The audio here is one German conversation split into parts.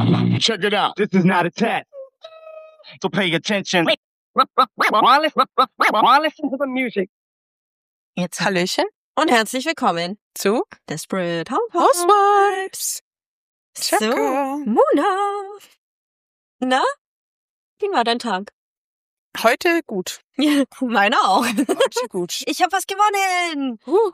Check it out. This is not a test. So pay attention. Listen to the music. Jetzt Hallöchen und herzlich willkommen zu Desperate Housewives. So, Mona. Na, wie war dein Tag? Heute gut. Ja, meiner auch. Heute gut. Ich habe was gewonnen.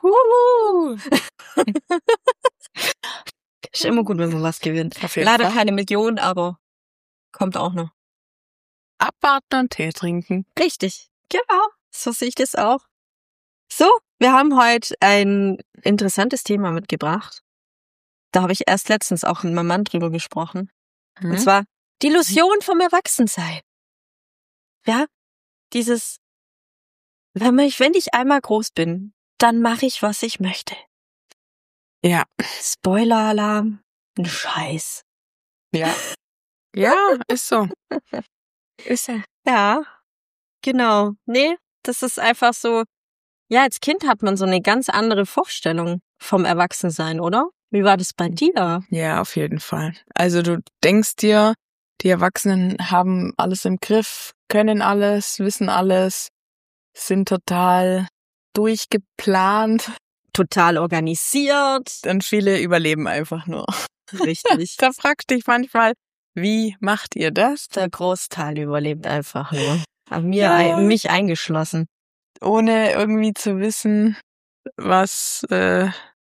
Ist immer gut, wenn man was gewinnt. Auf jeden Leider Fall. keine Million, aber kommt auch noch. Abwarten und Tee trinken. Richtig, genau. So sehe ich das auch. So, wir haben heute ein interessantes Thema mitgebracht. Da habe ich erst letztens auch mit meinem Mann drüber gesprochen. Und zwar die Illusion vom Erwachsensein. Ja, dieses, wenn ich einmal groß bin, dann mache ich, was ich möchte. Ja. Spoiler-Alarm, ein Scheiß. Ja. Ja, ist so. Ist er. Ja, genau. Nee, das ist einfach so, ja, als Kind hat man so eine ganz andere Vorstellung vom Erwachsensein, oder? Wie war das bei dir? Ja, auf jeden Fall. Also du denkst dir, die Erwachsenen haben alles im Griff, können alles, wissen alles, sind total durchgeplant. Total organisiert. Und viele überleben einfach nur. Richtig. Da fragst du dich manchmal, wie macht ihr das? Der Großteil überlebt einfach nur. Ja. Mich eingeschlossen. Ohne irgendwie zu wissen, was, ja.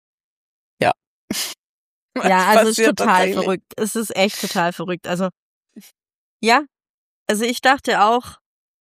Was Ja, also es ist passiert total tatsächlich. verrückt. Es ist echt total verrückt. Also, ja, also ich dachte auch,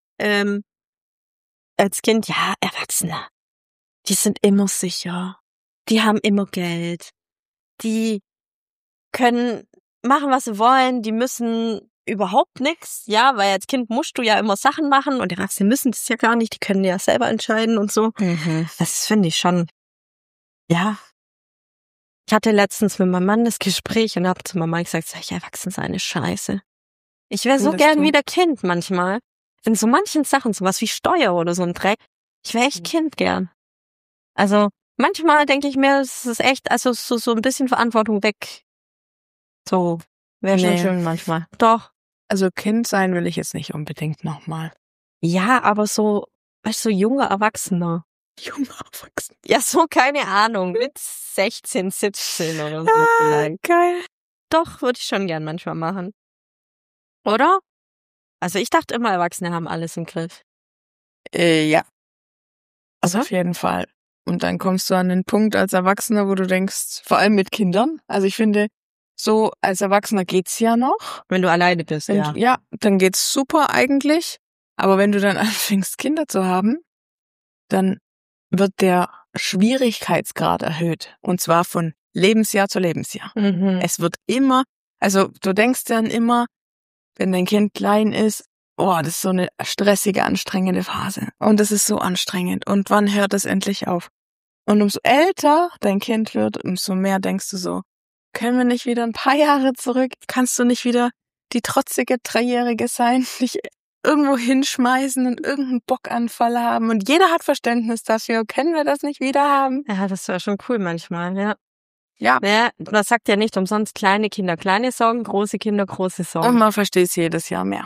als Kind, ja, Erwachsene, die sind immer sicher. Die haben immer Geld. Die können machen, was sie wollen. Die müssen überhaupt nichts. Ja, weil als Kind musst du ja immer Sachen machen und Erwachsene müssen das ja gar nicht. Die können ja selber entscheiden und so. Das finde ich schon, ja. Ich hatte letztens mit meinem Mann das Gespräch und habe zu Mama gesagt, sag ich, Erwachsensein ist scheiße. Ich wäre so Findest gern du? wieder Kind manchmal. In so manchen Sachen, sowas wie Steuer oder so ein Dreck. Ich wäre echt Kind gern. Also manchmal denke ich mir, es ist echt, also so ein bisschen Verantwortung weg. So, wäre schon Nee. schön manchmal. Doch. Also Kind sein will ich jetzt nicht unbedingt nochmal. Ja, aber so, weißt du, so junger Erwachsener. Junge Erwachsene. Ja, so, keine Ahnung, mit 16, 17 oder so vielleicht. Geil. Doch, würde ich schon gern manchmal machen. Oder? Also ich dachte immer, Erwachsene haben alles im Griff. Ja. Also Aha. auf jeden Fall. Und dann kommst du an den Punkt als Erwachsener, wo du denkst, vor allem mit Kindern, also ich finde, so als Erwachsener geht's ja noch. Wenn du alleine bist, Wenn, ja. dann geht's super eigentlich. Aber wenn du dann anfängst, Kinder zu haben, dann wird der Schwierigkeitsgrad erhöht. Und zwar von Lebensjahr zu Lebensjahr. Es wird immer, also du denkst dann immer, wenn dein Kind klein ist, oh, das ist so eine stressige, anstrengende Phase. Und das ist so anstrengend. Und wann hört es endlich auf? Und umso älter dein Kind wird, umso mehr denkst du so, können wir nicht wieder ein paar Jahre zurück? Kannst du nicht wieder die trotzige Dreijährige sein, dich irgendwo hinschmeißen und irgendeinen Bockanfall haben? Und jeder hat Verständnis dafür. Können wir das nicht wieder haben? Ja, das wäre schon cool manchmal, ja. Ja. Ja, man sagt ja nicht umsonst, kleine Kinder kleine Sorgen, große Kinder große Und Sorgen. man versteht es jedes Jahr mehr.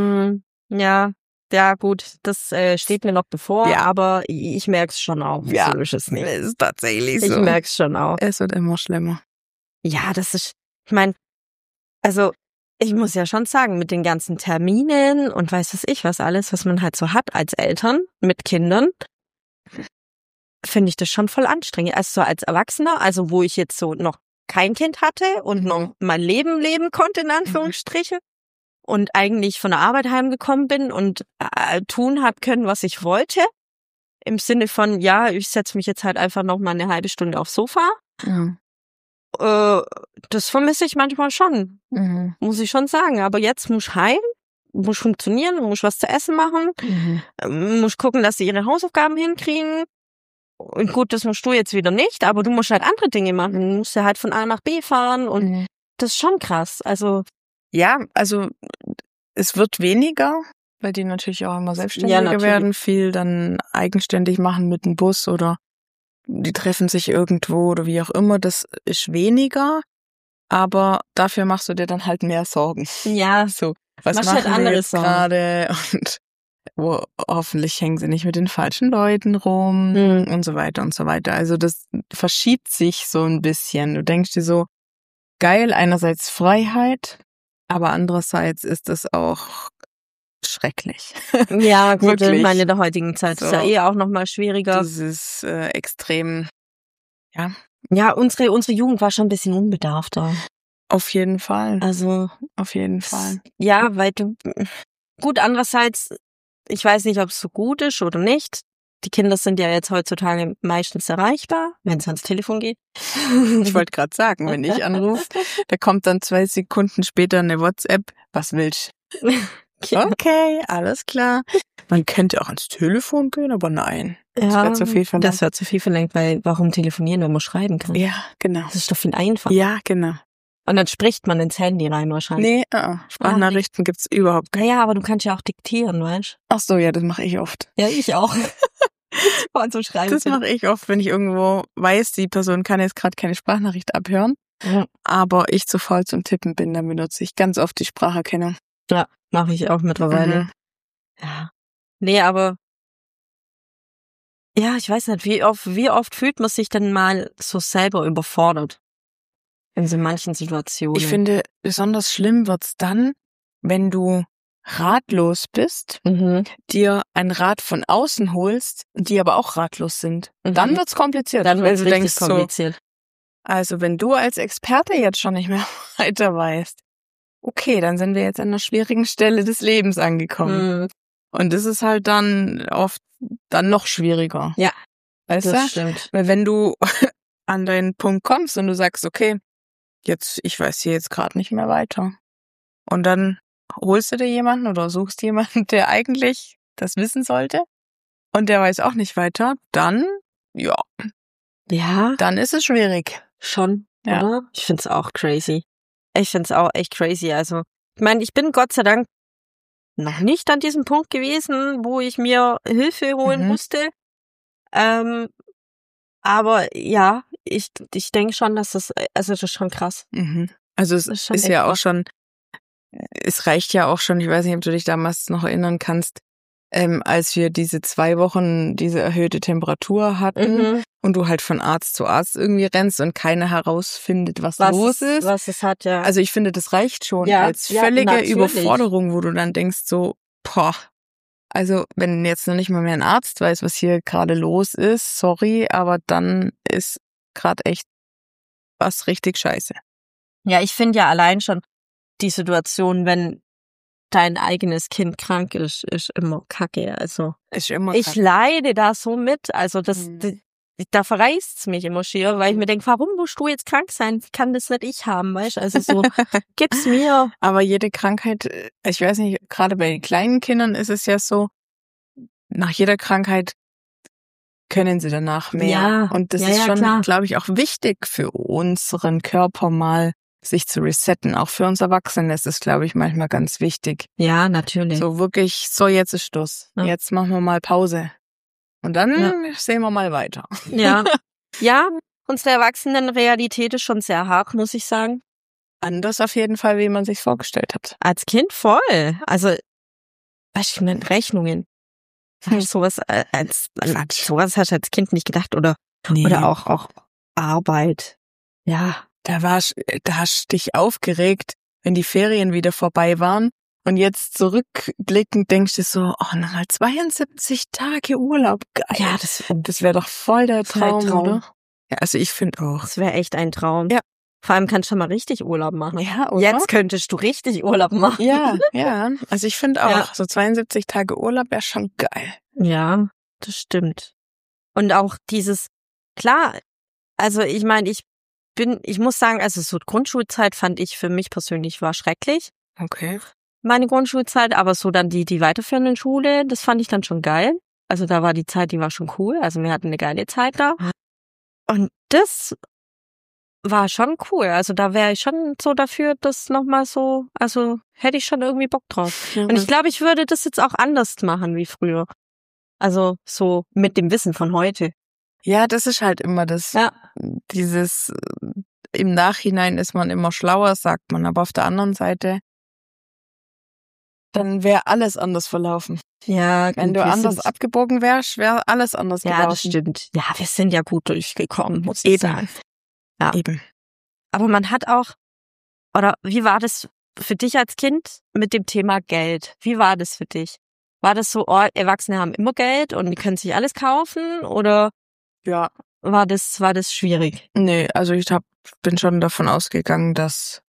Ja, gut, das steht mir noch bevor, Ja. aber ich merke es schon auch. Ja. So ist es nicht. Es ist tatsächlich Ich so. merke es schon auch. Es wird immer schlimmer. Ja, das ist, ich meine, also ich muss ja schon sagen, mit den ganzen Terminen und weiß was ich, was alles, was man halt so hat als Eltern mit Kindern, finde ich das schon voll anstrengend. Also so als Erwachsener, also wo ich jetzt so noch kein Kind hatte und noch mein Leben leben konnte, in Anführungsstrichen, und eigentlich von der Arbeit heimgekommen bin und tun hab können, was ich wollte, im Sinne von, ja, ich setze mich jetzt halt einfach noch mal eine halbe Stunde aufs Sofa. Ja. Das vermisse ich manchmal schon, muss ich schon sagen. Aber jetzt muss ich heim, muss funktionieren, muss was zu essen machen, muss gucken, dass sie ihre Hausaufgaben hinkriegen. Und gut, das musst du jetzt wieder nicht, aber du musst halt andere Dinge machen. Du musst ja halt von A nach B fahren und das ist schon krass. Also Ja, also es wird weniger, weil die natürlich auch immer selbstständiger natürlich. werden, viel dann eigenständig machen mit dem Bus oder die treffen sich irgendwo oder wie auch immer. Das ist weniger, aber dafür machst du dir dann halt mehr Sorgen. Ja, So, was Machst machen halt wir andere jetzt Sorgen. gerade und hoffentlich hängen sie nicht mit den falschen Leuten rum und so weiter und so weiter. Also das verschiebt sich so ein bisschen. Du denkst dir so, geil, einerseits Freiheit, aber andererseits ist es auch schrecklich. ja, gut, Wirklich. ich meine, in der heutigen Zeit ist So. ja auch nochmal schwieriger. Das ist extrem, ja, Ja, unsere Jugend war schon ein bisschen unbedarfter. auf jeden Fall. Also, Auf jeden Fall. ja, weil gut, andererseits, ich weiß nicht, ob es so gut ist oder nicht. Die Kinder sind ja jetzt heutzutage meistens erreichbar, wenn es ans Telefon geht. Ich wollte gerade sagen, wenn ich anrufe, da kommt dann 2 Sekunden später eine WhatsApp. Was willst du? Okay, alles klar. Man könnte auch ans Telefon gehen, aber nein. Das wäre zu viel verlangt. Das wäre zu viel verlangt, weil warum telefonieren, wenn man schreiben kann? Ja, genau. Das ist doch viel einfacher. Ja, genau. Und dann spricht man ins Handy rein wahrscheinlich. Nee, Sprachnachrichten gibt's überhaupt keine. Naja, aber du kannst ja auch diktieren, weißt Ach so, ja, das mache ich oft. du? Ja, ich auch. Also schreiben. Das mache ich oft, wenn ich irgendwo weiß, die Person kann jetzt gerade keine Sprachnachricht abhören, Ja, aber ich zu faul zum Tippen bin, dann benutze ich ganz oft die Spracherkennung. mache ich auch mittlerweile. Mhm. Ja. Nee, aber ja, ich weiß nicht, wie oft fühlt man sich denn mal so selber überfordert in so manchen Situationen? Ich finde, besonders schlimm wird's dann, wenn du ratlos bist, dir einen Rat von außen holst, die aber auch ratlos sind. Dann wird's kompliziert. Dann weil wird's du richtig denkst kompliziert. so, also wenn du als Experte jetzt schon nicht mehr weiter weißt, okay, dann sind wir jetzt an einer schwierigen Stelle des Lebens angekommen. Mhm. Und das ist halt dann oft dann noch schwieriger. Ja, Weißt das du? stimmt. Weil wenn du an deinen Punkt kommst und du sagst, okay, ich weiß hier jetzt gerade nicht mehr weiter. Und dann holst du dir jemanden oder suchst jemanden, der eigentlich das wissen sollte und der weiß auch nicht weiter, dann Ja, ist es schwierig. schon, Ja. oder? Ich find's auch crazy. Ich find's auch echt crazy. Also, ich meine, ich bin Gott sei Dank noch nicht an diesem Punkt gewesen, wo ich mir Hilfe holen musste. Aber ja, ich denke schon, dass das ist schon krass. Also es Das ist schon ist echt ja auch krass. schon, es reicht ja auch schon, ich weiß nicht, ob du dich damals noch erinnern kannst, als wir diese 2 Wochen diese erhöhte Temperatur hatten und du halt von Arzt zu Arzt irgendwie rennst und keiner herausfindet, was los ist. Was es hat, ja. Also ich finde, das reicht schon Ja, als ja, völlige natürlich. Überforderung, wo du dann denkst so, also wenn jetzt noch nicht mal mehr ein Arzt weiß, was hier gerade los ist, sorry, aber dann ist gerade echt was richtig scheiße. Ja, ich finde ja allein schon die Situation, wenn dein eigenes Kind krank ist immer kacke. Also Ist immer ich krass. leide da so mit. Also da verreißt's mich immer schier, weil ich mir denke, warum musst du jetzt krank sein? Ich kann das nicht ich haben, weißt du? Also so, gib's mir. Aber jede Krankheit, ich weiß nicht, gerade bei kleinen Kindern ist es ja so, nach jeder Krankheit können sie danach mehr. Ja, Und das ja, ist ja, schon, klar. glaube ich, auch wichtig für unseren Körper mal sich zu resetten. Auch für uns Erwachsene ist es, glaube ich, manchmal ganz wichtig. Ja, natürlich. So wirklich, so jetzt ist Schluss. Ja. Jetzt machen wir mal Pause. Und dann sehen wir mal weiter. Ja. Ja, unsere Erwachsenenrealität ist schon sehr hart, muss ich sagen. Anders auf jeden Fall, wie man sich vorgestellt hat. Als Kind voll. Also, weißt du, mit Rechnungen. Sowas sowas hast du als Kind nicht gedacht oder auch Arbeit. Ja. Da hast du dich aufgeregt, wenn die Ferien wieder vorbei waren. Und jetzt zurückblickend denkst du so, nochmal 72 Tage Urlaub, geil. Ja, Das wäre doch voll der Traum, Traum. oder? Ja, also ich finde auch. das wäre echt ein Traum. Ja. Vor allem kannst du mal richtig Urlaub machen. Ja, oder? Jetzt könntest du richtig Urlaub machen. Ja. Also ich finde auch, Ja. so 72 Tage Urlaub wäre schon geil. Ja, das stimmt. Und auch klar, also ich meine, ich muss sagen, also so Grundschulzeit fand ich für mich persönlich war schrecklich. Okay. Meine Grundschulzeit, aber so dann die weiterführenden Schule, das fand ich dann schon geil. Also da war die Zeit, die war schon cool. Also wir hatten eine geile Zeit da. Und das war schon cool. Also da wäre ich schon so dafür, das nochmal so, also hätte ich schon irgendwie Bock drauf. Und ich glaube, ich würde das jetzt auch anders machen wie früher. Also so mit dem Wissen von heute. Ja, das ist halt immer das, Ja. dieses im Nachhinein ist man immer schlauer, sagt man. Aber auf der anderen Seite, dann wäre alles anders verlaufen. Ja, Wenn du anders abgebogen wärst, wäre alles anders gelaufen. Ja, das stimmt. Ja, wir sind ja gut durchgekommen, muss ich sagen. Ja. Eben. Aber man hat auch, oder wie war das für dich als Kind mit dem Thema Geld? Wie war das für dich? War das so, oh, Erwachsene haben immer Geld und die können sich alles kaufen? Oder Ja. war das schwierig? Nee, also ich bin schon davon ausgegangen, dass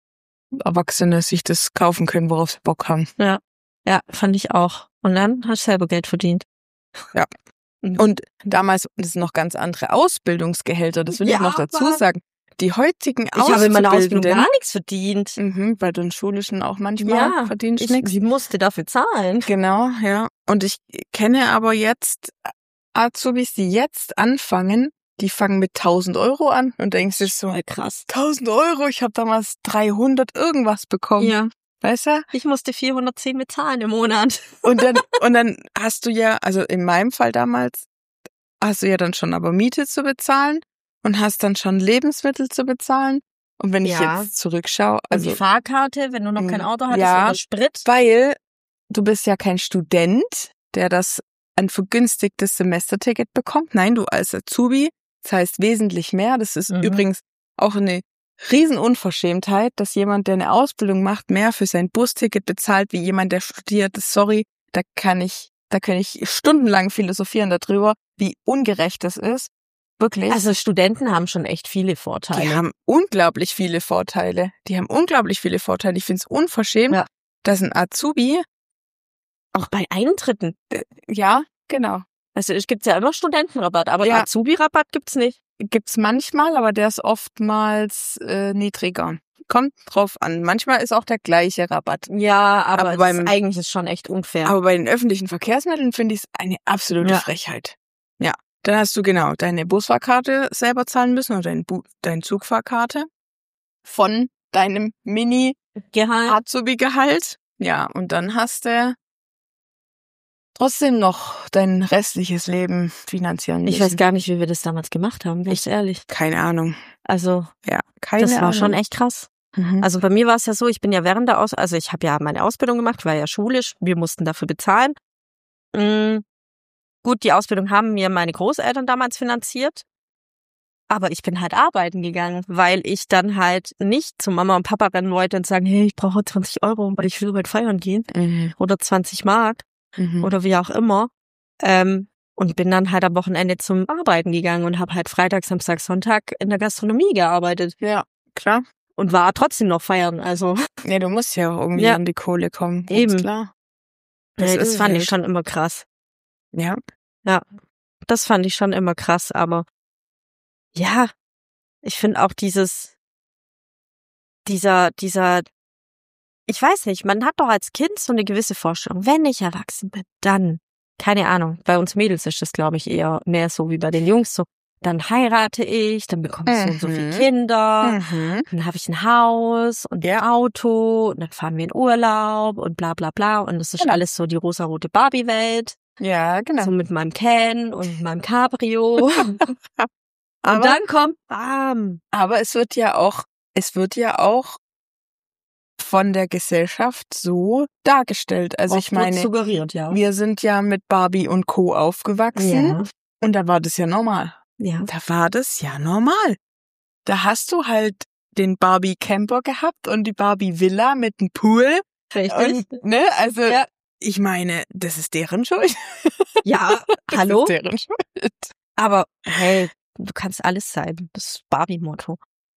Erwachsene sich das kaufen können, worauf sie Bock haben. Ja, fand ich auch. Und dann hast du selber Geld verdient. Ja. Und damals, das sind noch ganz andere Ausbildungsgehälter, das will ich noch dazu sagen. Die heutigen Ich habe in meiner Ausbildung Auszubildenden, gar nichts verdient. bei den schulischen auch manchmal verdienst du nichts. Ich musste dafür zahlen. Genau, ja. Und ich kenne aber jetzt Azubis, die jetzt anfangen, die fangen mit 1.000 Euro an und denkst du so, Krass. 1.000 Euro, ich habe damals 300 irgendwas bekommen. Ja. Weißt du? Ich musste 410 bezahlen im Monat. Und dann hast du ja, also in meinem Fall damals, hast du ja dann schon aber Miete zu bezahlen und hast dann schon Lebensmittel zu bezahlen. Und wenn ich jetzt zurückschaue, also die Fahrkarte, wenn du noch kein Auto hattest ja, oder Sprit. weil du bist ja kein Student, der das ein vergünstigtes Semesterticket bekommt. Nein, du als Azubi zahlst wesentlich mehr. Das ist übrigens auch eine Riesenunverschämtheit, dass jemand, der eine Ausbildung macht, mehr für sein Busticket bezahlt, wie jemand, der studiert. Sorry, da kann ich stundenlang philosophieren darüber, wie ungerecht das ist. Wirklich. Also Studenten haben schon echt viele Vorteile. Die haben unglaublich viele Vorteile. Ich finde es unverschämt, dass ein Azubi auch bei Eintritten. Ja, genau. Also es gibt ja immer Studentenrabatt, aber Ja. Azubi-Rabatt gibt's nicht. Gibt's manchmal, aber der ist oftmals niedriger. Kommt drauf an. Manchmal ist auch der gleiche Rabatt. Ja, aber beim- eigentlich ist schon echt unfair. Aber bei den öffentlichen Verkehrsmitteln finde ich es eine absolute Frechheit. Ja. Dann hast du genau deine Busfahrkarte selber zahlen müssen oder deine Zugfahrkarte von deinem Gehalt. Mini-Azubi-Gehalt. Ja, und dann hast du trotzdem noch dein restliches Leben finanzieren müssen. Ich weiß gar nicht, wie wir das damals gemacht haben, ganz ehrlich. Keine Ahnung. Also, Ja, keine das Ahnung. war schon echt krass. Mhm. Also bei mir war es ja so, ich bin ja während der also ich habe ja meine Ausbildung gemacht, war ja schulisch, wir mussten dafür bezahlen. Gut, die Ausbildung haben mir meine Großeltern damals finanziert, aber ich bin halt arbeiten gegangen, weil ich dann halt nicht zu Mama und Papa rennen wollte und sagen, hey, ich brauche 20 Euro, weil ich will heute feiern gehen oder 20 Mark oder wie auch immer. Und bin dann halt am Wochenende zum Arbeiten gegangen und habe halt Freitag, Samstag, Sonntag in der Gastronomie gearbeitet. Ja, klar. Und war trotzdem noch feiern, also. Ja, du musst ja auch irgendwie an die Kohle kommen. Eben. Ganz klar. Das fand ich schon immer krass. Ja. Ja, das fand ich schon immer krass, aber ja, ich finde auch dieser, ich weiß nicht, man hat doch als Kind so eine gewisse Vorstellung, wenn ich erwachsen bin, dann, keine Ahnung, bei uns Mädels ist das, glaube ich, eher mehr so wie bei den Jungs so, dann heirate ich, dann bekomme ich so und so viele Kinder, dann habe ich ein Haus und ein Auto und dann fahren wir in Urlaub und bla bla bla und das ist alles so die rosarote Barbie-Welt. Ja, genau. So mit meinem Ken und meinem Cabrio. Und dann kommt Bam. Aber es wird ja auch von der Gesellschaft so dargestellt. Also ich meine, suggeriert, ja. wir sind ja mit Barbie und Co. aufgewachsen und da war das ja normal. Ja. Da war das ja normal. Da hast du halt den Barbie Camper gehabt und die Barbie Villa mit einem Pool. Richtig. Und, ne, also ich meine, das ist deren Schuld. Ja, hallo? Das ist deren Schuld. Aber hey, du kannst alles sein. Das ist Barbie-Motto.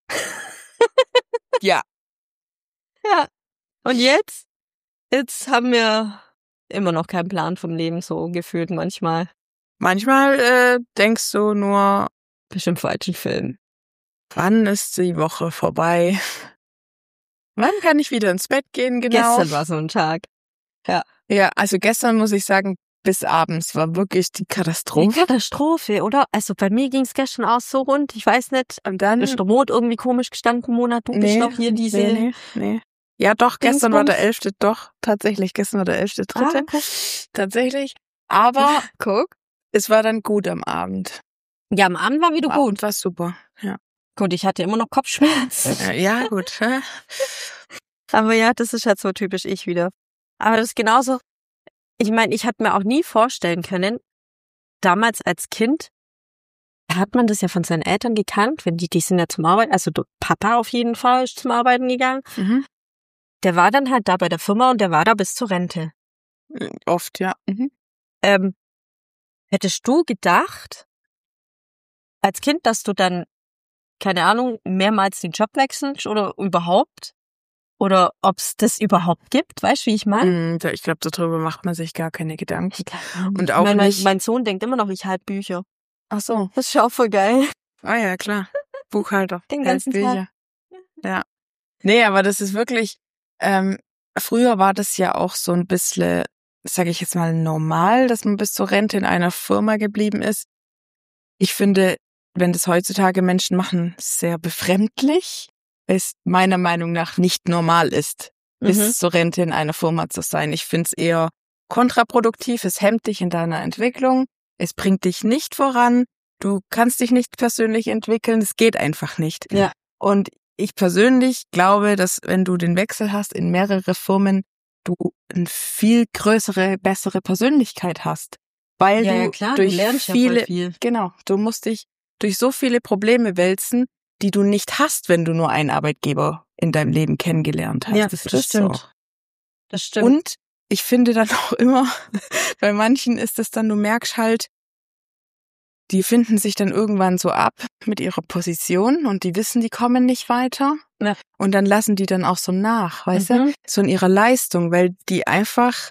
Ja. Ja. Und jetzt? Jetzt haben wir immer noch keinen Plan vom Leben, so gefühlt manchmal. Manchmal denkst du nur, bestimmt falschen Film. Wann ist die Woche vorbei? Wann kann ich wieder ins Bett gehen, genau? Gestern war so ein Tag. Ja. Ja, also gestern muss ich sagen, bis abends war wirklich die Katastrophe. Die Katastrophe, oder? Also bei mir ging es gestern auch so rund. Ich weiß nicht, Und dann ist der Mond irgendwie komisch gestanden, Monat, du bist doch hier diese... Nee. Ja, doch, gestern Dingsbums. war der 11. Doch, tatsächlich, gestern war der 11.3. guck. Tatsächlich. Aber Guck. es war dann gut am Abend. Ja, am Abend war wieder gut. War super, ja. Gut, ich hatte immer noch Kopfschmerzen. Ja, gut. Aber ja, das ist halt so typisch ich wieder. Aber das ist genauso. Ich meine, ich hatte mir auch nie vorstellen können, damals als Kind, hat man das ja von seinen Eltern gekannt, wenn die sind ja zum Arbeiten, also der Papa auf jeden Fall ist zum Arbeiten gegangen. Mhm. Der war dann halt da bei der Firma und der war da bis zur Rente. Oft, ja. Mhm. Hättest du gedacht, als Kind, dass du dann, keine Ahnung, mehrmals den Job wechselst oder überhaupt? Oder ob es das überhaupt gibt? Weißt du, wie ich meine? Ich glaube, darüber macht man sich gar keine Gedanken. Und Und auch nicht. mein Sohn denkt immer noch, ich halte Bücher. Ach so. Das ist auch voll geil. Ah ja, klar. Buchhalter. Den hält ganzen Bücher. Ja. Nee, aber das ist wirklich, früher war das ja auch so ein bisschen, sage ich jetzt mal, normal, dass man bis zur Rente in einer Firma geblieben ist. Ich finde, wenn das heutzutage Menschen machen, sehr befremdlich, weil es meiner Meinung nach nicht normal ist, bis zur Rente in einer Firma zu sein. Ich finde es eher kontraproduktiv, es hemmt dich in deiner Entwicklung, es bringt dich nicht voran, du kannst dich nicht persönlich entwickeln, es geht einfach nicht. Ja. Und ich persönlich glaube, dass wenn du den Wechsel hast in mehrere Firmen, du eine viel größere, bessere Persönlichkeit hast. Weil Ja, du klar, durch du lernst ja viele, voll viel. genau, du musst dich durch so viele Probleme wälzen, die du nicht hast, wenn du nur einen Arbeitgeber in deinem Leben kennengelernt hast. Ja, das das stimmt. So. Das stimmt. Und ich finde dann auch immer, bei manchen ist es dann, du merkst halt, die finden sich dann irgendwann so ab mit ihrer Position und die wissen, die kommen nicht weiter. Ja. Und dann lassen die dann auch so nach, weißt du, so in ihrer Leistung, weil die einfach,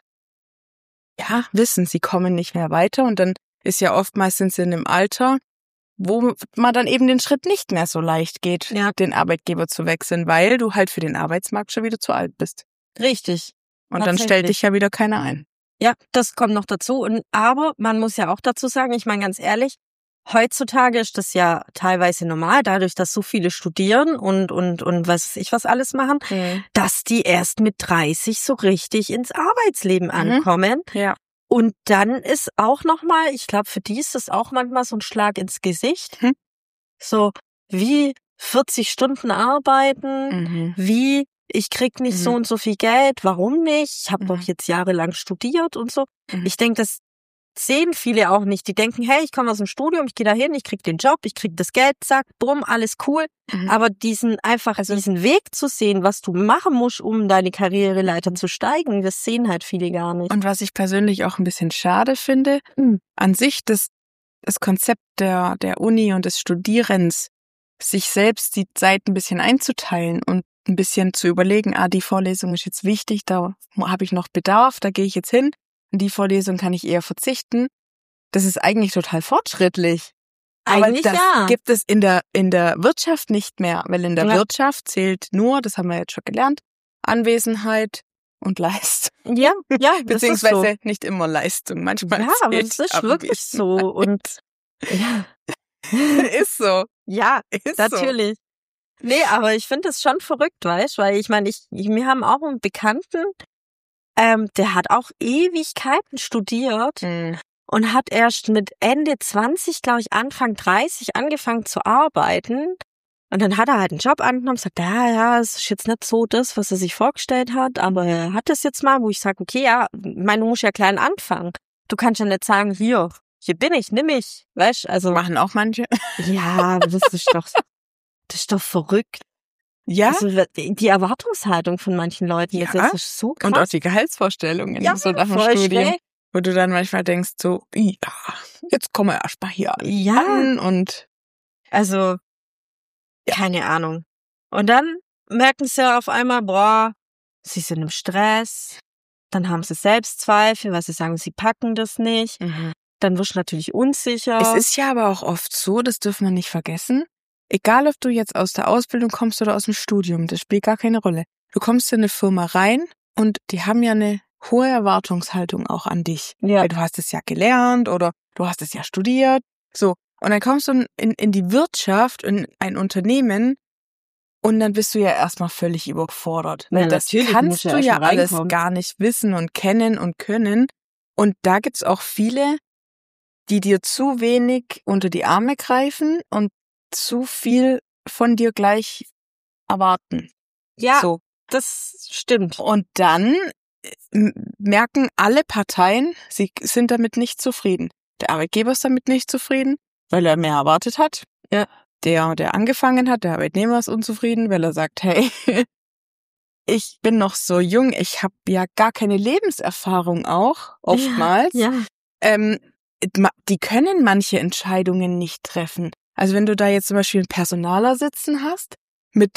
ja, wissen, sie kommen nicht mehr weiter. Und dann ist ja oftmals sind sie in einem Alter, wo man dann eben den Schritt nicht mehr so leicht geht, Ja. den Arbeitgeber zu wechseln, weil du halt für den Arbeitsmarkt schon wieder zu alt bist. Richtig. Und dann stellt Tatsächlich. dich ja wieder keiner ein. Ja, das kommt noch dazu. Aber man muss ja auch dazu sagen, ich meine ganz ehrlich, heutzutage ist das ja teilweise normal, dadurch, dass so viele studieren und was weiß ich was alles machen, dass die erst mit 30 so richtig ins Arbeitsleben ankommen. Ja. Und dann ist auch nochmal, ich glaube, für die ist das auch manchmal so ein Schlag ins Gesicht. So wie 40 Stunden arbeiten, wie ich krieg nicht so und so viel Geld, warum nicht? Ich habe doch jetzt jahrelang studiert und so. Ich denke, das sehen viele auch nicht. Die denken, hey, ich komme aus dem Studium, ich gehe da hin, ich krieg den Job, ich krieg das Geld, zack, bumm, alles cool. Aber diesen Weg zu sehen, was du machen musst, um deine Karriereleiter zu steigen, das sehen halt viele gar nicht. Und was ich persönlich auch ein bisschen schade finde, an sich das Konzept der Uni und des Studierens, sich selbst die Zeit ein bisschen einzuteilen und ein bisschen zu überlegen, die Vorlesung ist jetzt wichtig, da habe ich noch Bedarf, da gehe ich jetzt hin. Die Vorlesung kann ich eher verzichten. Das ist eigentlich total fortschrittlich. Eigentlich aber das ja. gibt es in der Wirtschaft nicht mehr, weil in der Wirtschaft zählt nur, das haben wir jetzt schon gelernt, Anwesenheit und Leistung. Ja, Beziehungsweise das ist so. Nicht immer Leistung, manchmal Ja, aber zählt es ist wirklich so. Und ja. Ist so. Ja, Ist natürlich. Nee, aber ich finde es schon verrückt, weißt, weil ich meine, wir haben auch einen Bekannten, der hat auch Ewigkeiten studiert und hat erst mit Ende 20, glaube ich, Anfang 30 angefangen zu arbeiten. Und dann hat er halt einen Job angenommen, sagt, ja, es ist jetzt nicht so das, was er sich vorgestellt hat, aber er hat das jetzt mal, wo ich sage, okay, ja, du musst ja klein anfangen. Du kannst ja nicht sagen, hier bin ich, nimm mich, weißt, also. Machen auch manche. Ja, das ist doch verrückt. Ja. Also die Erwartungshaltung von manchen Leuten, das ist so krass. Und auch die Gehaltsvorstellungen, so nach dem voll Studium. schräg. Wo du dann manchmal denkst so, ja, jetzt kommen wir erst mal hier an und. Also, keine Ahnung. Und dann merken sie auf einmal, boah, sie sind im Stress. Dann haben sie Selbstzweifel, weil sie sagen, sie packen das nicht. Dann wirst du natürlich unsicher. Es ist ja aber auch oft so, das dürfen wir nicht vergessen, egal ob du jetzt aus der Ausbildung kommst oder aus dem Studium, das spielt gar keine Rolle. Du kommst in eine Firma rein und die haben ja eine hohe Erwartungshaltung auch an dich. Ja. Weil du hast es ja gelernt oder du hast es ja studiert. So. Und dann kommst du in die Wirtschaft, in ein Unternehmen und dann bist du ja erstmal völlig überfordert. Ja, das kannst du ja alles gar nicht wissen und kennen und können. Und da gibt's auch viele, die dir zu wenig unter die Arme greifen und zu viel von dir gleich erwarten. Ja, So. das stimmt. Und dann merken alle Parteien, sie sind damit nicht zufrieden. Der Arbeitgeber ist damit nicht zufrieden, weil er mehr erwartet hat. Ja. Der angefangen hat, der Arbeitnehmer ist unzufrieden, weil er sagt, hey, ich bin noch so jung, ich habe ja gar keine Lebenserfahrung auch, oftmals. Ja. Die können manche Entscheidungen nicht treffen. Also wenn du da jetzt zum Beispiel einen Personaler sitzen hast mit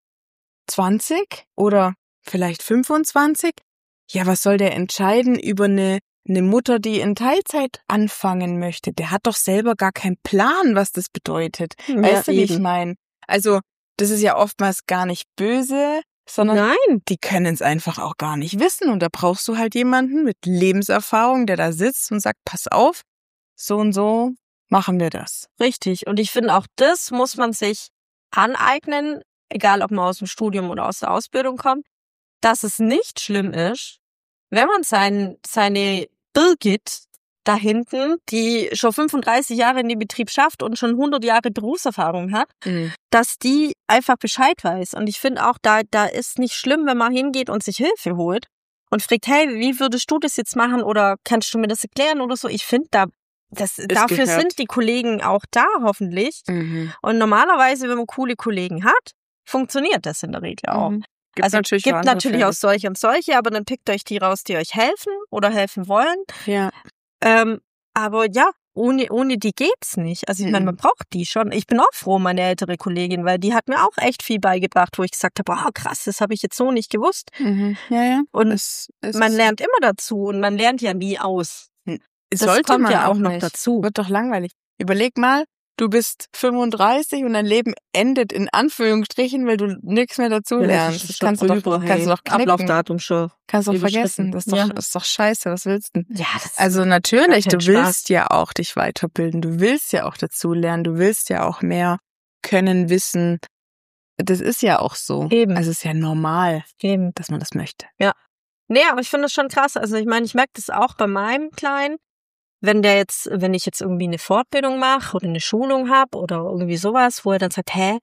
20 oder vielleicht 25, ja, was soll der entscheiden über eine Mutter, die in Teilzeit anfangen möchte? Der hat doch selber gar keinen Plan, was das bedeutet. Weißt du, wie ich meine? Also das ist ja oftmals gar nicht böse, sondern Nein. die können es einfach auch gar nicht wissen. Und da brauchst du halt jemanden mit Lebenserfahrung, der da sitzt und sagt, pass auf, so und so machen wir das. Richtig. Und ich finde, auch das muss man sich aneignen, egal ob man aus dem Studium oder aus der Ausbildung kommt, dass es nicht schlimm ist, wenn man seine Birgit da hinten, die schon 35 Jahre in dem Betrieb schafft und schon 100 Jahre Berufserfahrung hat, dass die einfach Bescheid weiß. Und ich finde auch, da ist nicht schlimm, wenn man hingeht und sich Hilfe holt und fragt, hey, wie würdest du das jetzt machen oder kannst du mir das erklären oder so? Ich finde, dafür sind die Kollegen auch da, hoffentlich. Und normalerweise, wenn man coole Kollegen hat, funktioniert das in der Regel auch. Gibt natürlich auch solche und solche, aber dann pickt euch die raus, die euch helfen oder helfen wollen. Ja. Aber ja, ohne die geht's nicht. Also ich meine, man braucht die schon. Ich bin auch froh, meine ältere Kollegin, weil die hat mir auch echt viel beigebracht, wo ich gesagt habe, oh krass, das habe ich jetzt so nicht gewusst. Ja. Und man lernt immer dazu und man lernt ja nie aus. Das kommt man ja auch noch nicht. dazu. Wird doch langweilig. Überleg mal, du bist 35 und dein Leben endet in Anführungsstrichen, weil du nichts mehr dazu lernst. Das kannst du doch knicken. Ablaufdatum schon. Kannst du doch vergessen. Das ist doch scheiße. Was willst du? Ja, also natürlich, du willst ja auch dich weiterbilden. Du willst ja auch dazu lernen. Du willst ja auch mehr können, wissen. Das ist ja auch so. Eben. Also es ist ja normal, Eben. dass man das möchte. Ja. Nee, aber ich finde das schon krass. Also ich meine, ich merke das auch bei meinem Kleinen. Wenn ich jetzt irgendwie eine Fortbildung mache oder eine Schulung habe oder irgendwie sowas, wo er dann sagt, hä,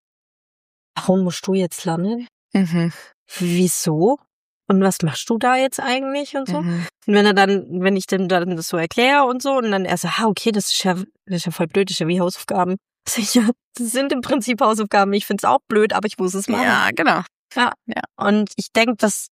warum musst du jetzt lernen? Wieso? Und was machst du da jetzt eigentlich und so? Und wenn ich dann das so erkläre und so, und dann er so, okay, das ist ja voll blöd, das ist ja wie Hausaufgaben. Ja, das sind im Prinzip Hausaufgaben. Ich find's auch blöd, aber ich muss es machen. Ja, genau. Ja. Und ich denke, dass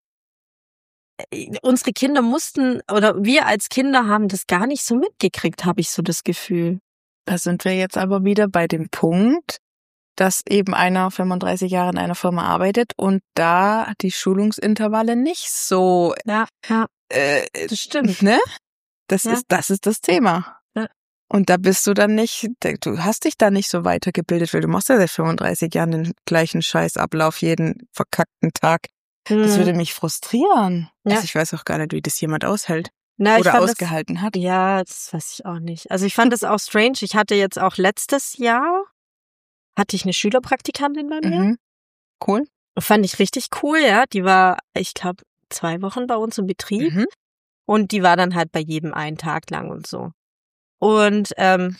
unsere Kinder oder wir als Kinder haben das gar nicht so mitgekriegt, habe ich so das Gefühl. Da sind wir jetzt aber wieder bei dem Punkt, dass eben einer 35 Jahre in einer Firma arbeitet und da die Schulungsintervalle nicht so. Ja, das stimmt. Ne? Das ist das Thema. Ja. Und da bist du dann nicht, du hast dich da nicht so weitergebildet, weil du machst ja seit 35 Jahren den gleichen Scheißablauf jeden verkackten Tag. Das würde mich frustrieren. Ja. Also ich weiß auch gar nicht, wie das jemand aushält. Oder ausgehalten hat. Ja, das weiß ich auch nicht. Also ich fand das auch strange. Ich hatte jetzt auch letztes Jahr, eine Schülerpraktikantin bei mir. Cool. Fand ich richtig cool, ja. Die war, ich glaube, 2 Wochen bei uns im Betrieb. Und die war dann halt bei jedem einen Tag lang und so. Und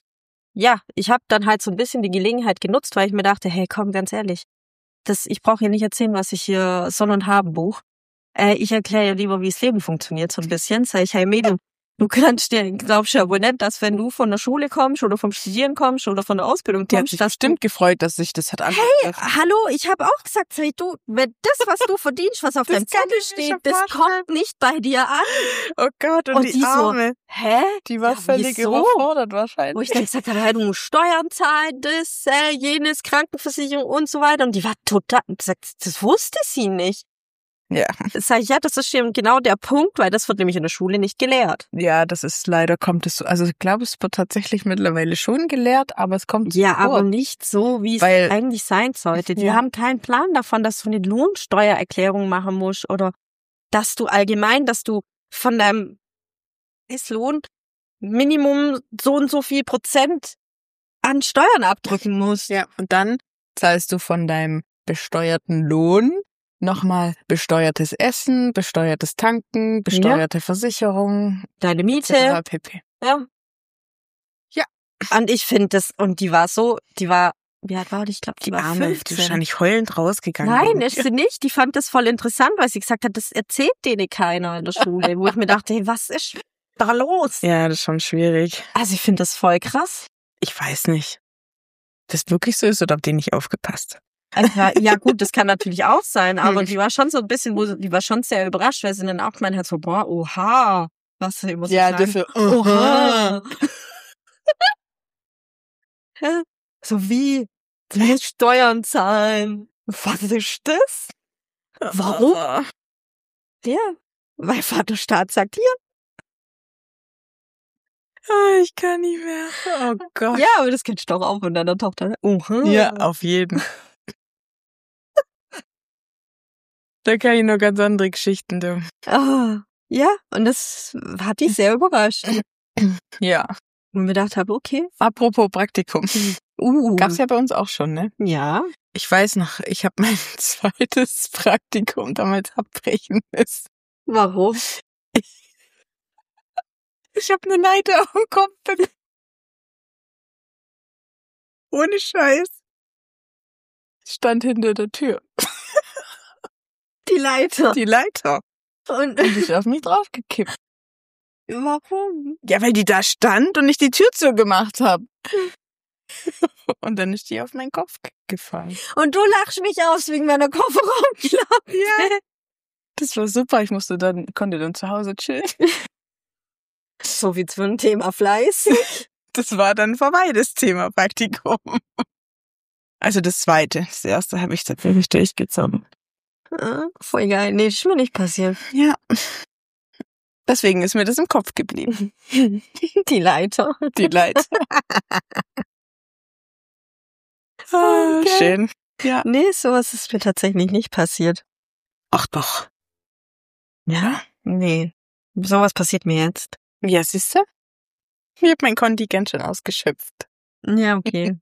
ich habe dann halt so ein bisschen die Gelegenheit genutzt, weil ich mir dachte, hey, komm, ganz ehrlich, ich brauche hier nicht erzählen, was ich hier soll und haben buch. Ich erkläre ja lieber, wie das Leben funktioniert, so ein bisschen. Sag ich, hey Mädel, du glaubst ja wohl nicht, dass wenn du von der Schule kommst oder vom Studieren kommst oder von der Ausbildung kommst, die hat sich bestimmt gefreut, dass sich das hat angehört. Hey, hallo, ich habe auch gesagt, hey du, wenn das, was du verdienst, was auf deinem Zettel steht, das kommt nicht bei dir an. Oh Gott, und die Arme. So, hä? Die war völlig überfordert wahrscheinlich. Wo ich dann gesagt habe, hey, du musst Steuern zahlen, das, jenes, Krankenversicherung und so weiter. Und die war total, das wusste sie nicht. Ja. Sag ich, ja, das ist eben genau der Punkt, weil das wird nämlich in der Schule nicht gelehrt. Ja, das ist leider kommt es so. Also ich glaube, es wird tatsächlich mittlerweile schon gelehrt, aber es kommt ja, aber nicht so, wie es eigentlich sein sollte. Die haben keinen Plan davon, dass du eine Lohnsteuererklärung machen musst oder dass du von deinem Lohn Minimum so und so viel Prozent an Steuern abdrücken musst. Ja, und dann zahlst du von deinem besteuerten Lohn nochmal besteuertes Essen, besteuertes Tanken, besteuerte Versicherung. Deine Miete. Pp. Ja. Ja. Und ich finde das, und die war wie alt war die? Ich glaube, die Die war Arme, die 15. wahrscheinlich heulend rausgegangen. Nein, ist sie nicht. Die fand das voll interessant, weil sie gesagt hat, das erzählt denen keiner in der Schule. Wo ich mir dachte, hey, was ist da los? Ja, das ist schon schwierig. Also ich finde das voll krass. Ich weiß nicht. Das wirklich so ist oder ob die nicht aufgepasst? Ja gut, das kann natürlich auch sein, aber die war schon so ein bisschen, die war schon sehr überrascht, weil sie dann auch gemeint hat, so, boah, oha, was muss ich sagen? dafür. Oha. Hä? So wie? Du musst Steuern zahlen. Was ist das? Warum? Ja, weil Vaterstaat sagt hier. Ich kann nicht mehr. Oh Gott. Ja, aber das kennst du doch auch von deiner Tochter. Oha. Ja, auf jeden. Da kann ich noch ganz andere Geschichten, du. Ah, ja, und das hat dich sehr überrascht. Ja. Und mir gedacht habe, okay. Apropos Praktikum. Gab's ja bei uns auch schon, ne? Ja. Ich weiß noch, ich habe mein zweites Praktikum damals abbrechen müssen. Warum? Ich habe eine Leiter auf dem Kopf bekommen. Ohne Scheiß. Ich stand hinter der Tür. Die Leiter. Die Leiter. Und Die ist auf mich draufgekippt. warum? Ja, weil die da stand und ich die Tür zugemacht habe. Und dann ist die auf meinen Kopf gefallen. Und du lachst mich aus wegen meiner Kofferraumklappe. Ja. Das war super. Konnte dann zu Hause chillen. So wie zum Thema Fleiß. Das war dann vorbei, das Thema Praktikum. Also das zweite. Das erste habe ich tatsächlich durchgezogen. Voll geil. Nee, das ist mir nicht passiert. Ja. Deswegen ist mir das im Kopf geblieben. Die Leiter. Die Leiter. Okay. Schön. Ja. Nee, sowas ist mir tatsächlich nicht passiert. Ach doch. Ja? Nee. Sowas passiert mir jetzt. Ja, siehst du? Ich habe mein Kontingent schon ausgeschöpft. Ja, okay.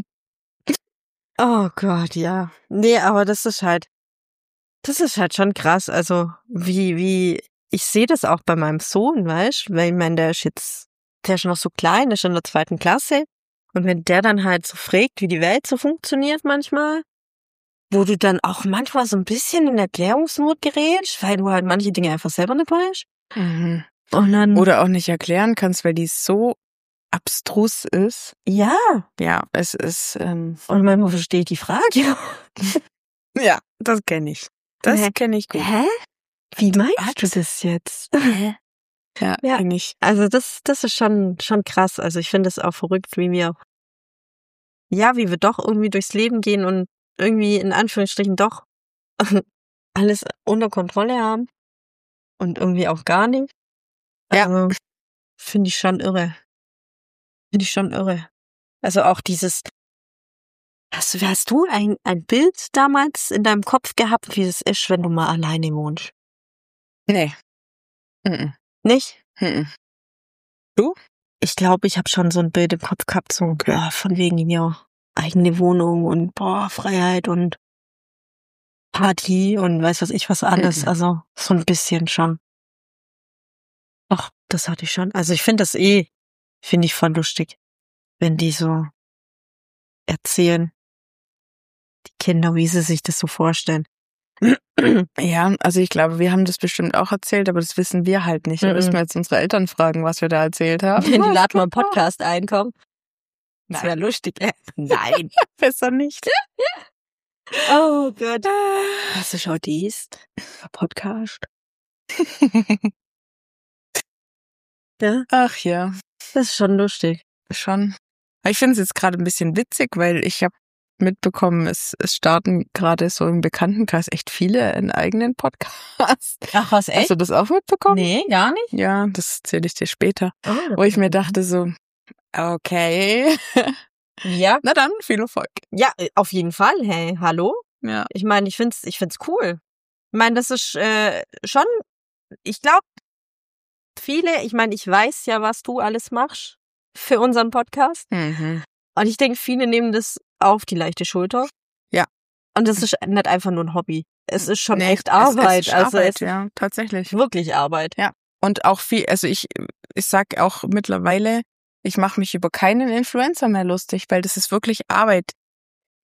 Oh Gott, ja. Nee, aber das ist halt schon krass. Also, ich sehe das auch bei meinem Sohn, weißt du? Weil ich meine, der ist noch so klein, ist in der 2. Klasse. Und wenn der dann halt so fragt, wie die Welt so funktioniert manchmal, wo du dann auch manchmal so ein bisschen in Erklärungsnot gerätst, weil du halt manche Dinge einfach selber nicht weißt. Mhm. Und dann, Oder auch nicht erklären kannst, weil die so abstrus ist. ja. Ja, es ist... Und manchmal verstehe ich die Frage. Ja, das kenne ich. Das Hä? kenne ich gut. Hä? Wie meinst du das jetzt? Ja, Ja. kenne ich. Also das ist schon krass. Also ich finde es auch verrückt, wie wir doch irgendwie durchs Leben gehen und irgendwie in Anführungsstrichen doch alles unter Kontrolle haben und irgendwie auch gar nicht. Ja. Also, finde ich schon irre. Also auch dieses, hast du ein Bild damals in deinem Kopf gehabt, wie es ist, wenn du mal alleine wohnst? Nee. Mhm. Nicht? Mhm. Ich glaube, ich habe schon so ein Bild im Kopf gehabt, so boah, von wegen hier eigene Wohnung und boah, Freiheit und Party und weiß was ich was alles. Mhm. Also so ein bisschen schon. Doch, das hatte ich schon. Also ich finde ich voll lustig, wenn die so erzählen, die Kinder, wie sie sich das so vorstellen. Ja, also ich glaube, wir haben das bestimmt auch erzählt, aber das wissen wir halt nicht. Da müssen wir jetzt unsere Eltern fragen, was wir da erzählt haben. Wenn die laden mal einen Podcast einkommen. Das Nein. wäre lustig. Nein. Besser nicht. Oh Gott. Hast du schon dies? Podcast? Ja, Ach ja, das ist schon lustig. schon. Aber ich finde es jetzt gerade ein bisschen witzig, weil ich habe mitbekommen, es starten gerade so im Bekanntenkreis echt viele einen eigenen Podcast. Ach was, Hast du das auch mitbekommen? Nee, gar nicht. Ja, das erzähle ich dir später. Oh, Wo ich mir dachte so, okay, ja, na dann, viel Erfolg. ja, auf jeden Fall. Hey, hallo? Ja. Ich meine, ich find's cool. Ich meine, das ist schon, ich glaube, ich weiß ja, was du alles machst für unseren Podcast. Mhm. Und ich denke, viele nehmen das auf die leichte Schulter. Ja. Und das ist nicht einfach nur ein Hobby. Es ist schon Nee, echt Arbeit. Es ist Also Arbeit, es ja, tatsächlich. ist wirklich Arbeit. Ja. Und auch viel, also ich sag auch mittlerweile, ich mache mich über keinen Influencer mehr lustig, weil das ist wirklich Arbeit.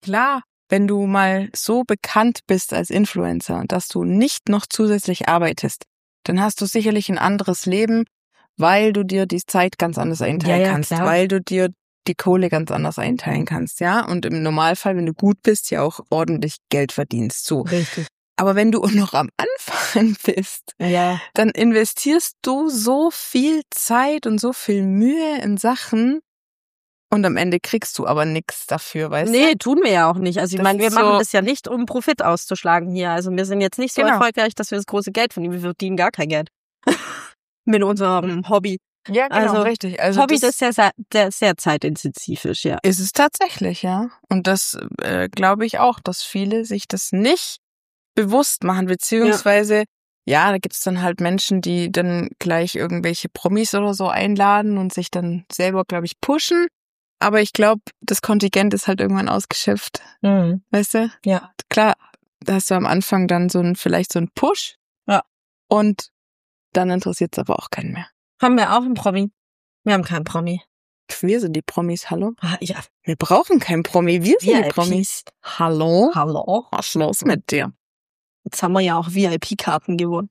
klar, wenn du mal so bekannt bist als Influencer, dass du nicht noch zusätzlich arbeitest, dann hast du sicherlich ein anderes Leben, weil du dir die Zeit ganz anders einteilen Ja, kannst, klar. weil du dir die Kohle ganz anders einteilen kannst, ja. Und im Normalfall, wenn du gut bist, ja auch ordentlich Geld verdienst, so. Richtig. Aber wenn du noch am Anfang bist, Ja. dann investierst du so viel Zeit und so viel Mühe in Sachen und am Ende kriegst du aber nichts dafür, weißt du? Nee, tun wir ja auch nicht. Also ich Das meine, wir ist machen so- das ja nicht, um Profit auszuschlagen hier. Also wir sind jetzt nicht so Genau. erfolgreich, dass wir das große Geld verdienen. Wir verdienen gar kein Geld. Mit unserem Hobby. Ja, genau, Also, richtig. Also Hobby, das ist sehr zeitintensiv ist, ja. ist es tatsächlich, ja. Und das glaube ich auch, dass viele sich das nicht bewusst machen, beziehungsweise, ja, da gibt's dann halt Menschen, die dann gleich irgendwelche Promis oder so einladen und sich dann selber, glaube ich, pushen. Aber ich glaube, das Kontingent ist halt irgendwann ausgeschöpft, weißt du? Ja. Klar, da hast du am Anfang dann vielleicht so einen Push. Ja. Und dann interessiert's aber auch keinen mehr. Haben wir auch einen Promi? Wir haben keinen Promi. Wir sind die Promis, hallo? Ah, ja. Wir brauchen keinen Promi, wir sind die VIPs. Promis. Hallo? Hallo? Was ist los mit dir? Jetzt haben wir ja auch VIP-Karten gewonnen.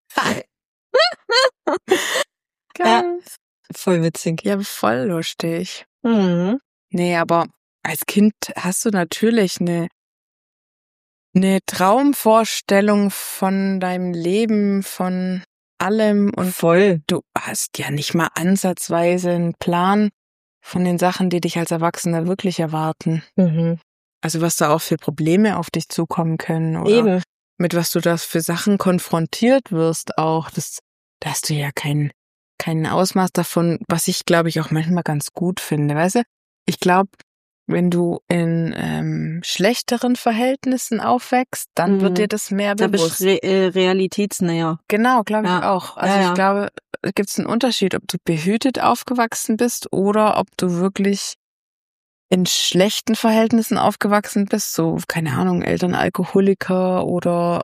Geil. Voll witzig. Ja, voll lustig. Mhm. Nee, aber als Kind hast du natürlich eine Traumvorstellung von deinem Leben, von allem und Voll. du hast ja nicht mal ansatzweise einen Plan von den Sachen, die dich als Erwachsener wirklich erwarten. Mhm. Also was da auch für Probleme auf dich zukommen können oder Eben. mit was du da für Sachen konfrontiert wirst auch. Da hast du ja kein Ausmaß davon, was ich, glaube ich, auch manchmal ganz gut finde. Weißt du, ich glaube, wenn du in schlechteren Verhältnissen aufwächst, dann wird dir das mehr Da bist bewusst. du realitätsnäher. Genau, glaube ich Ja. auch. Also Ja, ja. ich glaube, da gibt es einen Unterschied, ob du behütet aufgewachsen bist oder ob du wirklich in schlechten Verhältnissen aufgewachsen bist, so, keine Ahnung, Eltern Alkoholiker oder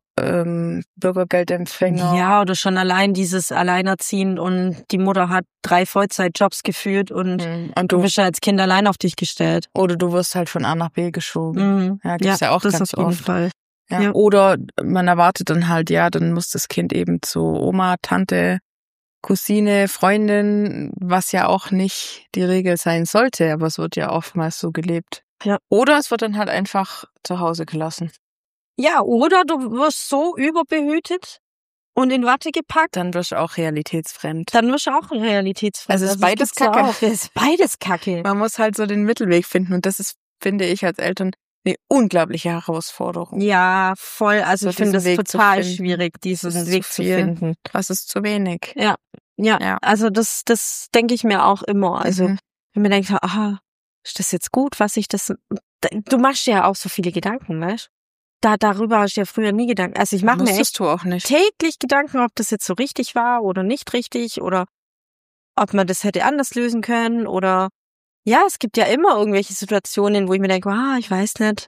Bürgergeldempfänger. Ja, oder schon allein dieses Alleinerziehen und die Mutter hat 3 Vollzeitjobs geführt und Und du bist ja als Kind allein auf dich gestellt. oder du wirst halt von A nach B geschoben. Mhm. Ja, gibt's ja auch das ganz auf jeden oft. Fall. Ja. Ja. Oder man erwartet dann halt, ja, dann muss das Kind eben zu Oma, Tante, Cousine, Freundin, was ja auch nicht die Regel sein sollte, aber es wird ja oftmals so gelebt. Ja. Oder es wird dann halt einfach zu Hause gelassen. Ja, oder du wirst so überbehütet und in Watte gepackt, Dann wirst du auch realitätsfremd. dann wirst du auch ein Realitätsfremd. Also es ist beides gibt's ja Kacke. auch. Es ist beides Kacke. Man muss halt so den Mittelweg finden und das ist, finde ich, als Eltern eine unglaubliche Herausforderung. Ja, voll. Also So ich finde das diesen Weg zu total finden. schwierig, Das diesen ist Weg zu zu viel. finden. Was ist zu wenig? Ja, Ja. also das denke ich mir auch immer. Also Mhm. wenn man denkt, ist das jetzt gut, was ich das... Du machst dir ja auch so viele Gedanken, weißt du? Darüber hast du ja früher nie Gedanken. Also ich mache mir echt Musstest du auch nicht. täglich Gedanken, ob das jetzt so richtig war oder nicht richtig oder ob man das hätte anders lösen können oder... Ja, es gibt ja immer irgendwelche Situationen, wo ich mir denke, ich weiß nicht,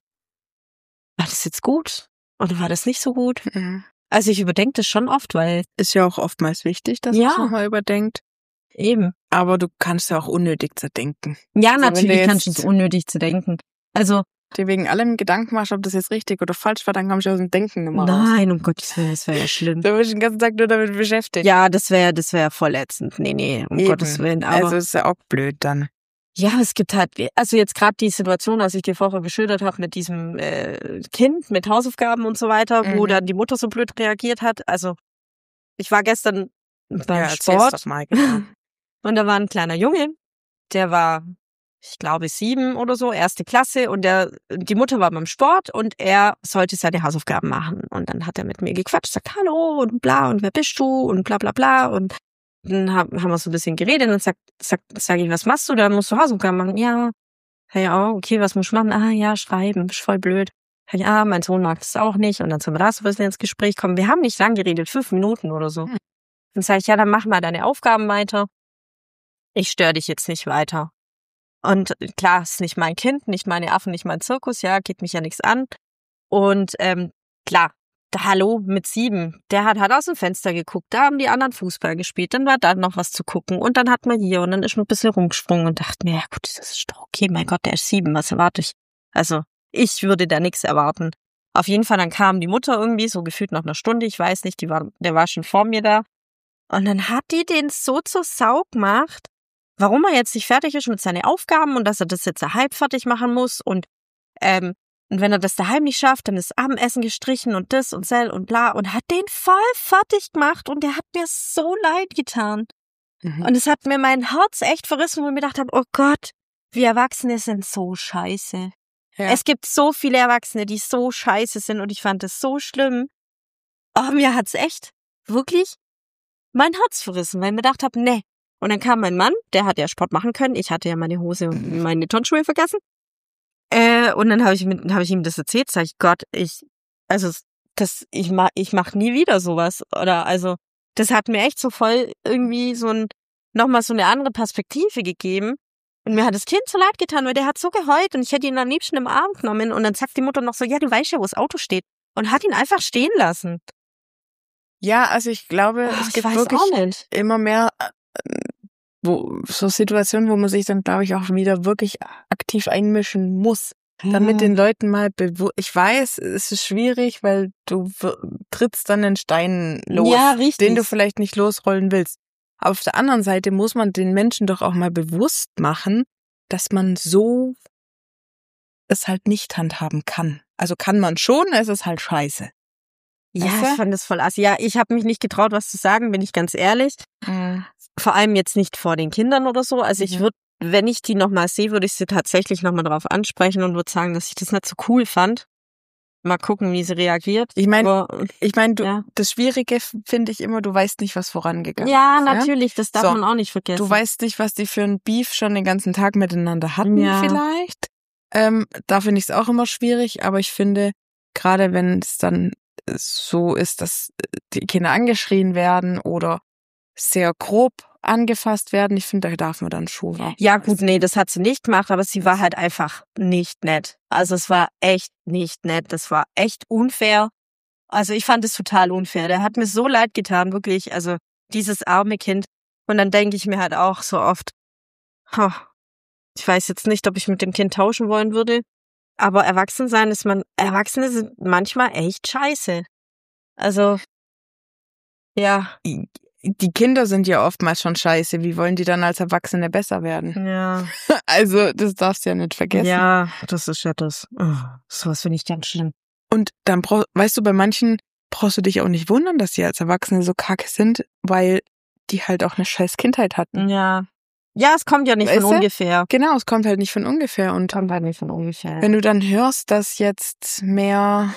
war das jetzt gut oder war das nicht so gut? Mhm. Also ich überdenke das schon oft, weil Ist ja auch oftmals wichtig, dass Ja. man es nochmal überdenkt. eben. Aber du kannst ja auch unnötig zerdenken. Ja, Also wenn natürlich du kannst du jetzt- es unnötig zu denken. Also Dir wegen allem Gedanken machst, ob das jetzt richtig oder falsch war, dann kommst du aus dem Denken immer raus. nein, um Gottes Willen, das wäre ja schlimm. Da bist du den ganzen Tag nur damit beschäftigt. Ja, das wäre voll ätzend. Nee, um Eben. Gottes Willen. Aber Also ist ja auch blöd dann. ja, es gibt halt, also jetzt gerade die Situation, als ich dir vorher geschildert habe mit diesem Kind, mit Hausaufgaben und so weiter, wo Mhm. dann die Mutter so blöd reagiert hat. Also ich war gestern beim erzähl's Sport doch mal, genau. und da war ein kleiner Junge, der war, ich glaube, 7 oder so, 1. Klasse und die Mutter war beim Sport und er sollte seine Hausaufgaben machen. Und dann hat er mit mir gequatscht, sagt Hallo und bla und wer bist du und bla bla bla und dann haben wir so ein bisschen geredet und sag ich, was machst du? Dann musst du Hausaufgaben machen. Ja. Okay, was muss ich machen? Ja, schreiben, ist voll blöd. Ja, mein Sohn mag das auch nicht und dann sind wir da so ein bisschen ins Gespräch kommen. Wir haben nicht lang geredet, 5 Minuten oder so. Dann sage ich, ja, dann mach mal deine Aufgaben weiter. Ich störe dich jetzt nicht weiter. Und klar, ist nicht mein Kind, nicht meine Affen, nicht mein Zirkus, ja, geht mich ja nichts an. Und klar, hallo mit 7, der hat aus dem Fenster geguckt, da haben die anderen Fußball gespielt, dann war da noch was zu gucken und dann hat man hier und dann ist man ein bisschen rumgesprungen und dachte mir, ja gut, das ist doch okay, mein Gott, der ist 7, was erwarte ich? Also ich würde da nichts erwarten. Auf jeden Fall, dann kam die Mutter irgendwie, so gefühlt nach einer Stunde, ich weiß nicht, der war schon vor mir da. Und dann hat die den so zur Sau gemacht, warum er jetzt nicht fertig ist mit seinen Aufgaben und dass er das jetzt halb fertig machen muss und wenn er das daheim nicht schafft, dann ist Abendessen gestrichen und das und sel und bla und hat den voll fertig gemacht und der hat mir so leid getan. Und es hat mir mein Herz echt verrissen, wo ich mir gedacht habe, oh Gott, wir Erwachsene sind so scheiße. Ja. Es gibt so viele Erwachsene, die so scheiße sind und ich fand das so schlimm. Aber mir hat's echt wirklich mein Herz verrissen, weil ich mir gedacht habe, nee. Und dann kam mein Mann, der hat ja Sport machen können. Ich hatte ja meine Hose und meine Turnschuhe vergessen. Und dann habe ich ihm das erzählt, sag ich, Gott, ich mach nie wieder sowas. Oder also, das hat mir echt so voll irgendwie nochmal so eine andere Perspektive gegeben. Und mir hat das Kind so leid getan, weil der hat so geheult und ich hätte ihn am liebsten im Arm genommen. Und dann sagt die Mutter noch so, ja, du weißt ja, wo das Auto steht. Und hat ihn einfach stehen lassen. Ja, also ich glaube, es gibt wirklich immer mehr so Situationen, wo man sich dann, glaube ich, auch wieder wirklich aktiv einmischen muss. Damit den Leuten mal ich weiß, es ist schwierig, weil du trittst dann den Stein los, ja, den du vielleicht nicht losrollen willst. Aber auf der anderen Seite muss man den Menschen doch auch mal bewusst machen, dass man so es halt nicht handhaben kann. Also kann man schon, es ist halt scheiße. Ja, ich fand das voll assi. Ja, ich habe mich nicht getraut, was zu sagen, bin ich ganz ehrlich. Vor allem jetzt nicht vor den Kindern oder so. Also ich würde, wenn ich die nochmal sehe, würde ich sie tatsächlich nochmal drauf ansprechen und würde sagen, dass ich das nicht so cool fand. Mal gucken, wie sie reagiert. Ich meine, das Schwierige finde ich immer, du weißt nicht, was vorangegangen ist. Ja, natürlich, das darf man auch nicht vergessen. Du weißt nicht, was die für ein Beef schon den ganzen Tag miteinander hatten vielleicht. Da finde ich es auch immer schwierig, aber ich finde, gerade wenn es dann so ist, dass die Kinder angeschrien werden oder sehr grob angefasst werden, ich finde, da darf man dann schon was. Ja gut, nee, das hat sie nicht gemacht, aber sie war halt einfach nicht nett. Also es war echt nicht nett, das war echt unfair. Also ich fand es total unfair. Der hat mir so leid getan, wirklich, also dieses arme Kind. Und dann denke ich mir halt auch so oft, ich weiß jetzt nicht, ob ich mit dem Kind tauschen wollen würde, aber Erwachsene sind manchmal echt scheiße. Also, ja. Die Kinder sind ja oftmals schon scheiße. Wie wollen die dann als Erwachsene besser werden? Ja. Also, das darfst du ja nicht vergessen. Ja, das ist ja das. Sowas finde ich ganz schlimm. Und dann weißt du, bei manchen brauchst du dich auch nicht wundern, dass sie als Erwachsene so kacke sind, weil die halt auch eine scheiß Kindheit hatten. Ja. Ja, es kommt ja nicht von ungefähr. Genau, es kommt halt nicht von ungefähr. Und kommt halt nicht von ungefähr. Wenn du dann hörst, dass jetzt mehr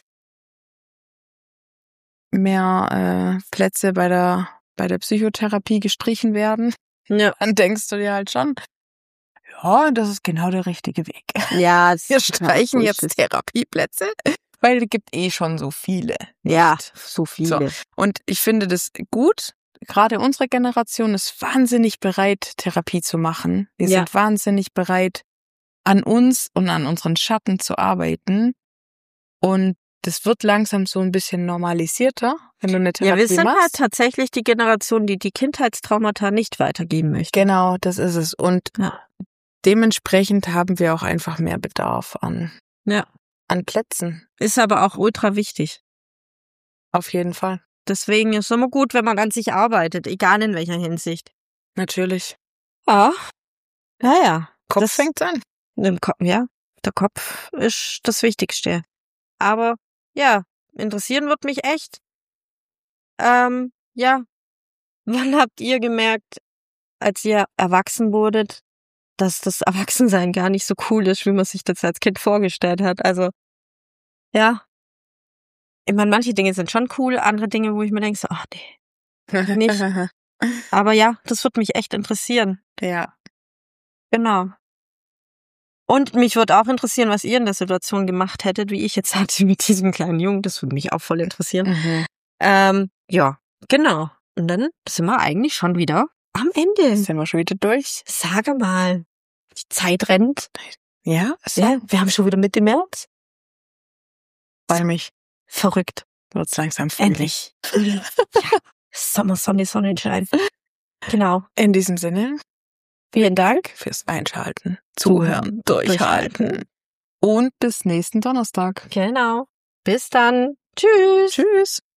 Plätze bei der Psychotherapie gestrichen werden, dann denkst du dir halt schon, ja, das ist genau der richtige Weg. Ja, wir streichen jetzt Therapieplätze, weil es gibt schon so viele. Ja, so viele. So. Und ich finde das gut. Gerade unsere Generation ist wahnsinnig bereit, Therapie zu machen. Wir sind wahnsinnig bereit, an uns und an unseren Schatten zu arbeiten. Und das wird langsam so ein bisschen normalisierter, wenn du eine Therapie machst. Ja, wir sind halt tatsächlich die Generation, die Kindheitstraumata nicht weitergeben möchte. Genau, das ist es. Und dementsprechend haben wir auch einfach mehr Bedarf an Plätzen. Ist aber auch ultra wichtig. Auf jeden Fall. Deswegen ist es immer gut, wenn man an sich arbeitet, egal in welcher Hinsicht. Natürlich. Ja. Naja. Kopf fängt's an. Ja, der Kopf ist das Wichtigste. Aber ja, interessieren wird mich echt. Wann habt ihr gemerkt, als ihr erwachsen wurdet, dass das Erwachsensein gar nicht so cool ist, wie man sich das als Kind vorgestellt hat? Also, ja. Ich meine, manche Dinge sind schon cool, andere Dinge, wo ich mir denke, so, ach nee, nicht. Aber ja, das wird mich echt interessieren. Ja. Genau. Und mich würde auch interessieren, was ihr in der Situation gemacht hättet, wie ich jetzt hatte mit diesem kleinen Jungen. Das würde mich auch voll interessieren. Ja, genau. Und dann sind wir eigentlich schon wieder am Ende. Sind wir schon wieder durch? Sage mal, die Zeit rennt. Ja? Wir haben schon wieder Mitte März. Bei mich. Verrückt. Wird's langsam fröhlich. Endlich. Ja. Sommer, Sonne, Sonnenschein. Genau. In diesem Sinne. Vielen Dank fürs Einschalten, Zuhören, Durchhalten. und bis nächsten Donnerstag. Genau. Bis dann. Tschüss. Tschüss.